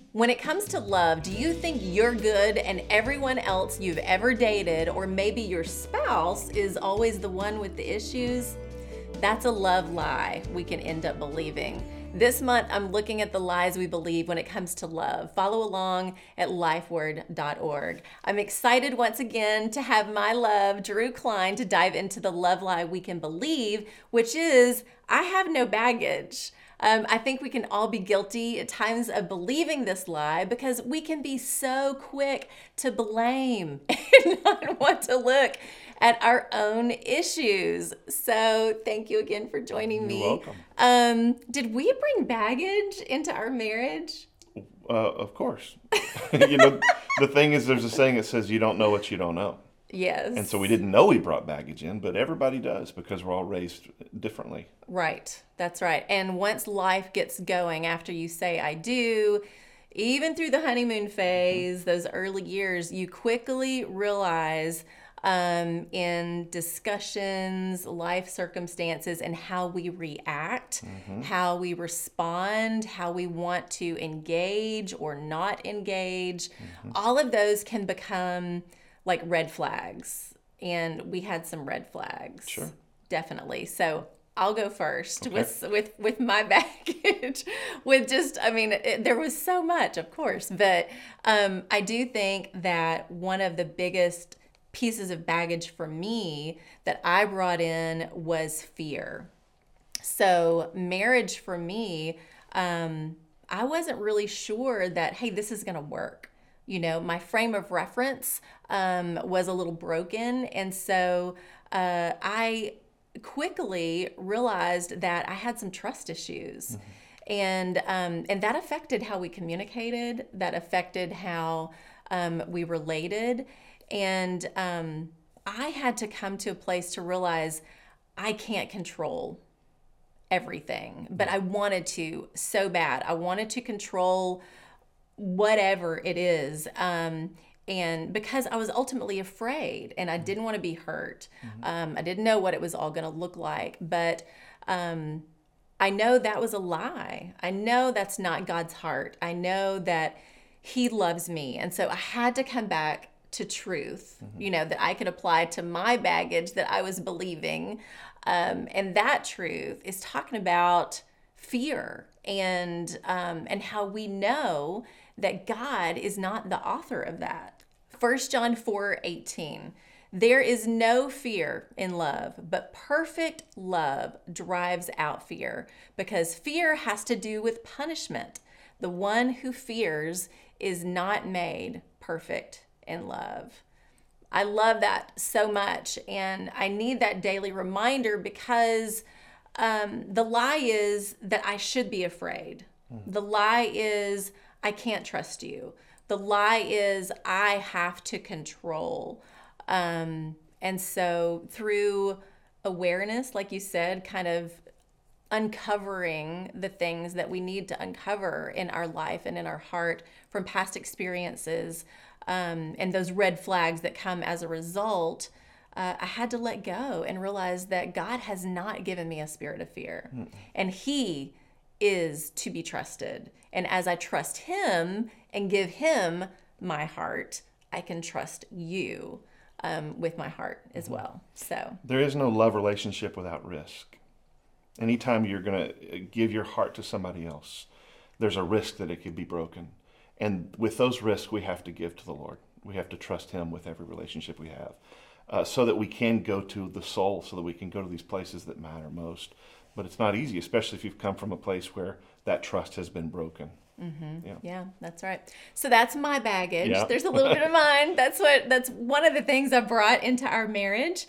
When it comes to love, do you think you're good and everyone else you've ever dated, or maybe your spouse, is always the one with the issues? That's a love lie we can end up believing. This month, I'm looking at the lies we believe when it comes to love. Follow along at lifeword.org. I'm excited once again to have my love, Drew Klein, to dive into the love lie we can believe, which is, I have no baggage. I think we can all be guilty at times of believing this lie because we can be so quick to blame and not want to look at our own issues. So thank you again for joining me. You're welcome. Did we bring baggage into our marriage? Of course. The thing is, there's a saying that says you don't know what you don't know. Yes. And so we didn't know we brought baggage in, but everybody does because we're all raised differently. Right. That's right. And once life gets going, after you say, I do, even through the honeymoon phase, those early years, you quickly realize in discussions, life circumstances, and how we react, how we respond, how we want to engage or not engage, all of those can become like red flags. And we had some red flags. Sure. Definitely. So I'll go first Okay. with my baggage. There was so much, of course, but I do think that one of the biggest pieces of baggage for me that I brought in was fear. So marriage for me, I wasn't really sure that, hey, this is going to work. My frame of reference was a little broken. And so I quickly realized that I had some trust issues. And that affected how we communicated, that affected how we related. And I had to come to a place to realize I can't control everything, but I wanted to so bad. I wanted to control whatever it is. And because I was ultimately afraid and I didn't want to be hurt. I didn't know what it was all going to look like, but I know that was a lie. I know that's not God's heart. I know that He loves me. And so I had to come back to truth, that I could apply to my baggage that I was believing. And that truth is talking about fear and how we know that God is not the author of that. 1 John 4:18. There is no fear in love, but perfect love drives out fear, because fear has to do with punishment. The one who fears is not made perfect in love. I love that so much, and I need that daily reminder because the lie is that I should be afraid. The lie is I can't trust you. The lie is I have to control. And so through awareness, like you said, kind of uncovering the things that we need to uncover in our life and in our heart from past experiences, and those red flags that come as a result, I had to let go and realize that God has not given me a spirit of fear. And He is to be trusted. And as I trust Him and give Him my heart, I can trust you with my heart as well. So There is no love relationship without risk. Anytime you're going to give your heart to somebody else, there's a risk that it could be broken. And with those risks, we have to give to the Lord. We have to trust Him with every relationship we have, so that we can go to the soul, so that we can go to these places that matter most. But it's not easy, especially if you've come from a place where that trust has been broken. yeah, that's right. So that's my baggage. Yeah. There's a little bit of mine. That's one of the things I brought into our marriage.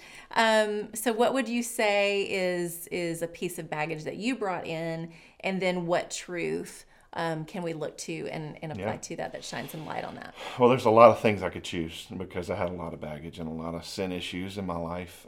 So what would you say is a piece of baggage that you brought in, and then what truth can we look to and apply to that shines some light on that? Well, there's a lot of things I could choose because I had a lot of baggage and a lot of sin issues in my life.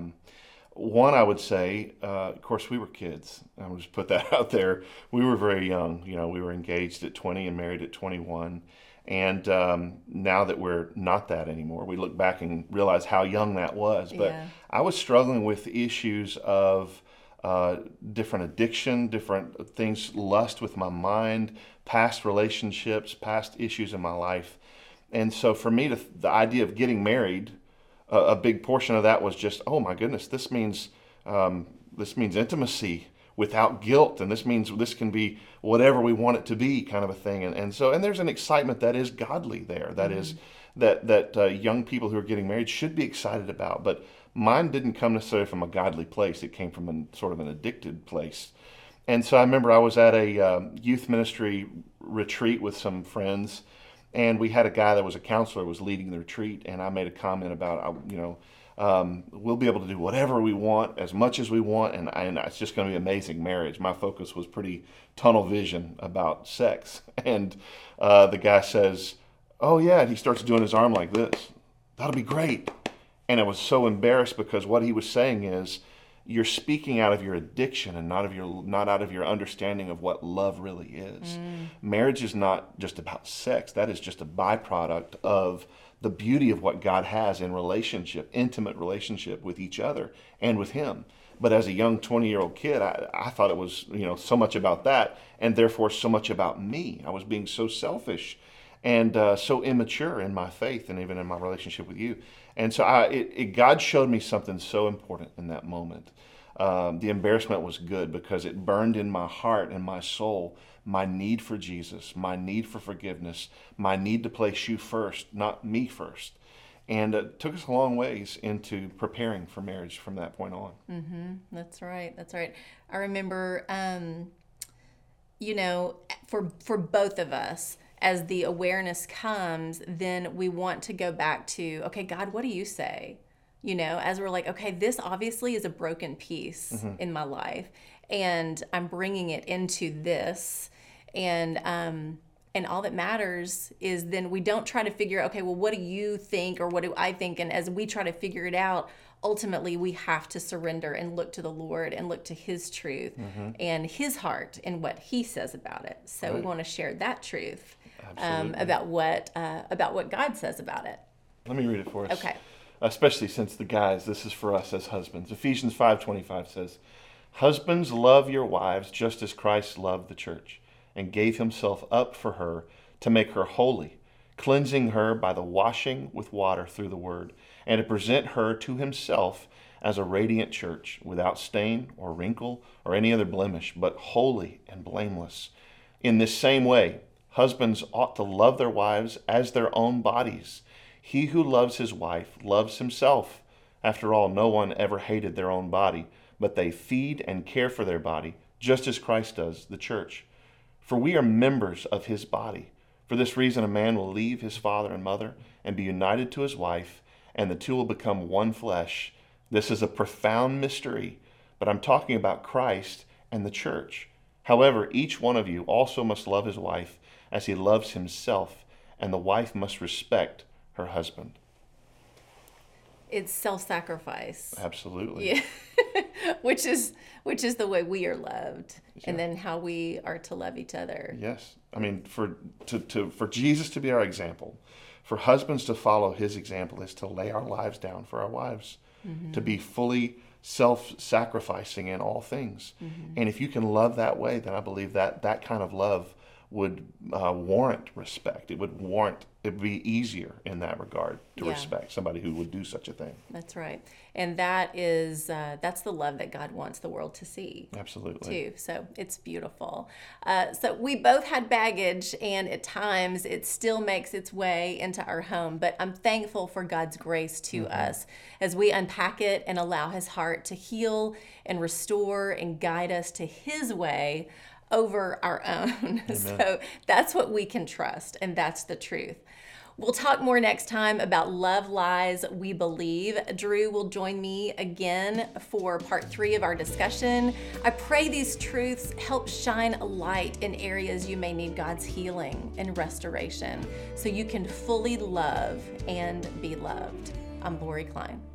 One, I would say, of course, we were kids. I'll just put that out there. We were very young. We were engaged at 20 and married at 21. And now that we're not that anymore, we look back and realize how young that was. But Yeah. I was struggling with issues of different addiction, different things, lust with my mind, past relationships, past issues in my life. And so for me, the idea of getting married, a big portion of that was just, oh my goodness, this means intimacy without guilt, and this means this can be whatever we want it to be, kind of a thing. And there's an excitement that is godly there. That is that young people who are getting married should be excited about. But mine didn't come necessarily from a godly place. It came from sort of an addicted place. And so I remember I was at a youth ministry retreat with some friends, and we had a guy that was a counselor was leading the retreat, and I made a comment about, we'll be able to do whatever we want, as much as we want, and it's just going to be amazing marriage. My focus was pretty tunnel vision about sex. And the guy says, oh yeah, and he starts doing his arm like this. That'll be great. And I was so embarrassed because what he was saying is, you're speaking out of your addiction and not out of your understanding of what love really is. Marriage is not just about sex. That is just a byproduct of the beauty of what God has in relationship, intimate relationship with each other and with Him. But as a young 20-year-old kid, I thought it was so much about that, and therefore so much about me. I was being so selfish and so immature in my faith and even in my relationship with you. And so God showed me something so important in that moment. The embarrassment was good because it burned in my heart and my soul my need for Jesus, my need for forgiveness, my need to place you first, not me first. And it took us a long ways into preparing for marriage from that point on. Mm-hmm. That's right. That's right. I remember, for both of us, as the awareness comes, then we want to go back to, okay, God, what do you say? As we're like, okay, this obviously is a broken piece in my life, and I'm bringing it into this. And all that matters is then we don't try to figure out, okay, well, what do you think or what do I think? And as we try to figure it out, ultimately we have to surrender and look to the Lord and look to His truth and His heart and what He says about it. So we want to share that truth about what God says about it. Let me read it for us. Okay. Especially since the guys, this is for us as husbands. Ephesians 5:25 says, husbands, love your wives just as Christ loved the church and gave Himself up for her to make her holy, cleansing her by the washing with water through the word, and to present her to Himself as a radiant church, without stain or wrinkle or any other blemish, but holy and blameless. In this same way, husbands ought to love their wives as their own bodies. He who loves his wife loves himself. After all, no one ever hated their own body, but they feed and care for their body, just as Christ does the church. For we are members of His body. For this reason, a man will leave his father and mother and be united to his wife, and the two will become one flesh. This is a profound mystery, but I'm talking about Christ and the church. However, each one of you also must love his wife as he loves himself, and the wife must respect her husband. It's self-sacrifice. Absolutely. Yeah. which is the way we are loved, and then how we are to love each other. Yes. I mean, for Jesus to be our example, for husbands to follow His example is to lay our lives down for our wives, to be fully self-sacrificing in all things. And if you can love that way, then I believe that kind of love would warrant respect. It would be easier in that regard to respect somebody who would do such a thing. That's right. And that's the love that God wants the world to see. Absolutely. Too. So it's beautiful. So we both had baggage, and at times it still makes its way into our home, but I'm thankful for God's grace to us as we unpack it and allow His heart to heal and restore and guide us to His way over our own. So that's what we can trust, and that's the truth. We'll talk more next time about Love Lies We Believe. Drew will join me again for part 3 of our discussion. I pray these truths help shine a light in areas you may need God's healing and restoration, so you can fully love and be loved. I'm Lori Klein.